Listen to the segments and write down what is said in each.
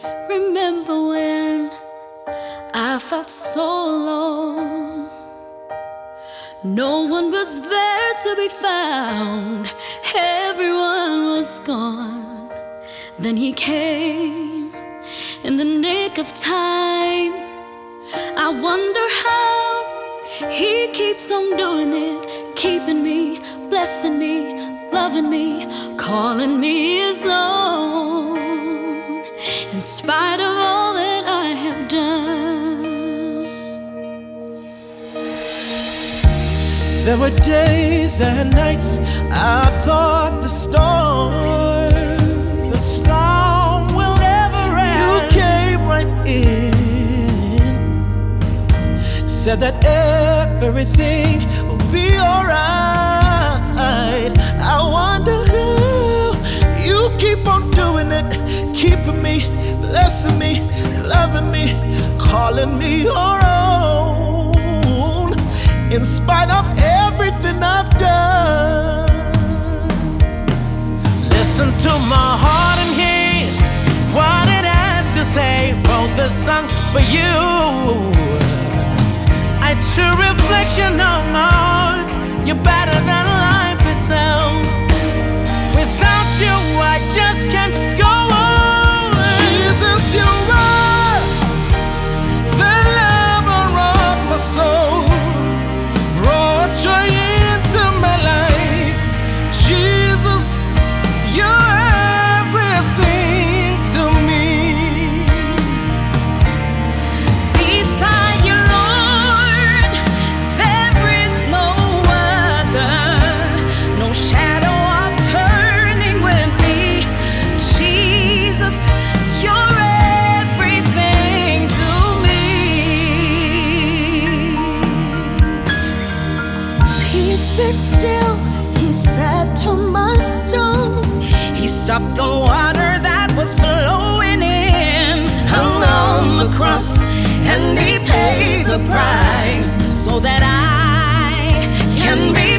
Remember when I felt so alone? No one was there to be found. Everyone was gone. Then he came in the nick of time. I wonder how he keeps on doing it, keeping me, blessing me, loving me, calling me his own, in spite of all that I have done. There were days and nights I thought the storm will never end. You came right in, said that everything will be alright. I wonder how you keep on doing it, keeping me, blessing me, loving me, calling me your own, in spite of everything I've done. Listen to my heart and hear what it has to say. Wrote this song for you, a true reflection of my heart. You're better than life itself. Without you, I just can't go on. Jesus, you are the lover of my soul, brought joy into my life. Jesus, you're everything to me. Beside you, Lord, there is no other, no shadow of turning with me. Jesus, you're everything to me. Peace be still, he said to my storm. He stopped the water that was flowing in, hung on the cross, and he paid the price so that I can be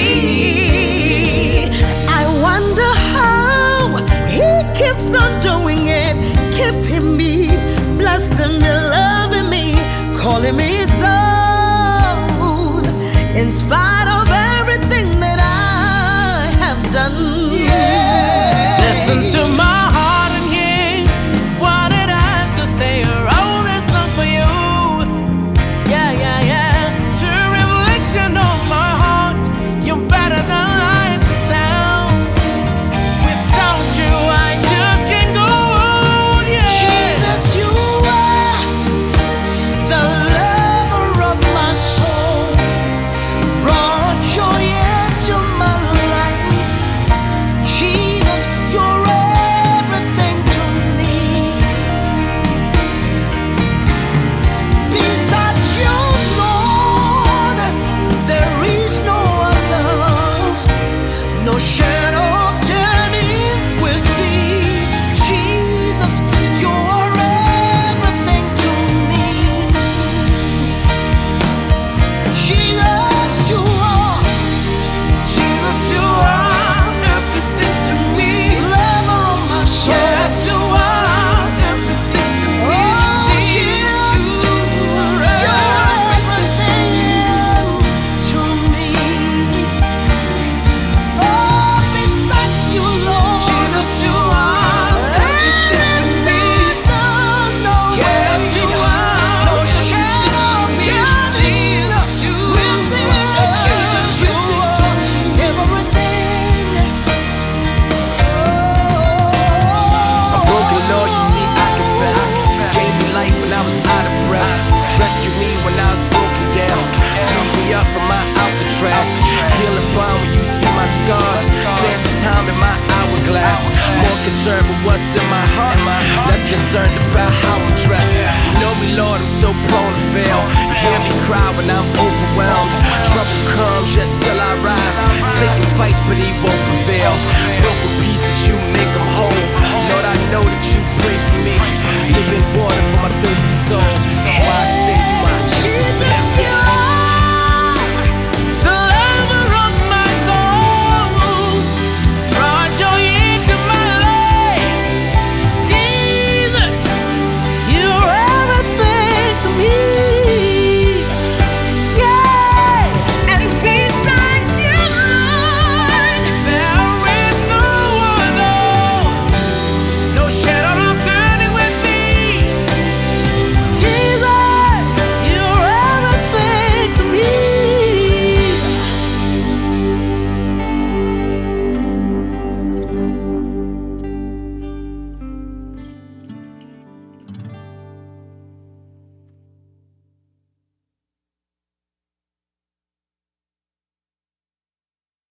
free. I wonder how he keeps on doing it, keeping me, blessing me, loving me, calling me his own, in spite of everything that I have done. Listen to my heart and hear what it has to say. Wrote this song for you. Yeah, yeah, yeah. True reflection of my heart. You're better than life itself. Without you, I just can't go on. Yeah. Jesus, you are the lover of my soul, brought joy into my life. Jesus, you're everything to me. Besides you, Lord, there is no other, no shadow of turning with thee. Jesus, you're everything to me. Jesus, you are. Jesus, you are everything to me. Lover of my soul. Yes, you are everything to me. Oh, Jesus, you are everything to me. Oh, besides you, Lord, Jesus, you are everything to me. Yes, you are. No shadow of turning. Jesus, you With thee, Jesus, you are everything. A broken Lord, you see, I confess. Gave me life when I was out of breath. Rescued me when I was broken down. Freed me up from my Alcatraz. Healing bomb when you see my scars. Sands of time in my hourglass. More concerned with what's in my heart. Less concerned about how I'm dressed. You know me, Lord, I'm so prone to fail. You hear me cry when I'm overwhelmed. Trouble comes, yet still I rise. Satan fights, but he won't prevail. Broken pieces,